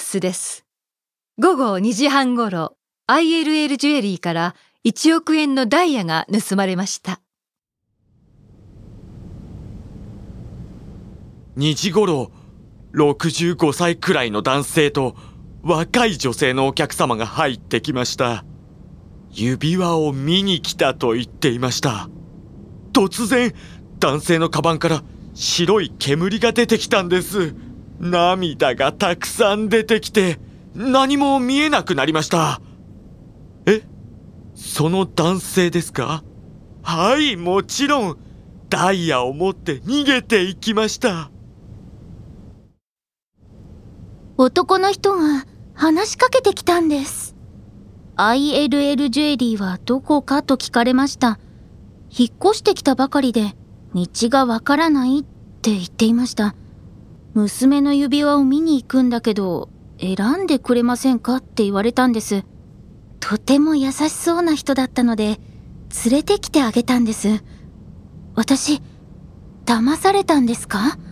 スです。午後2時半ごろ、ILL ジュエリーから1億円のダイヤが盗まれました。 2時ごろ、65歳くらいの男性と若い女性のお客様が入ってきました。指輪を見に来たと言っていました。突然、男性のカバンから白い煙が出てきたんです。涙がたくさん出てきて、何も見えなくなりました。その男性ですか？はい、もちろん。ダイヤを持って逃げていきました。 男の人が話しかけてきたんです。ILL ジュエリーはどこかと聞かれました。引っ越してきたばかりで道がわからないって言っていました。娘の指輪を見に行くんだけど選んでくれませんかって言われたんです。とても優しそうな人だったので連れてきてあげたんです。私、騙されたんですか？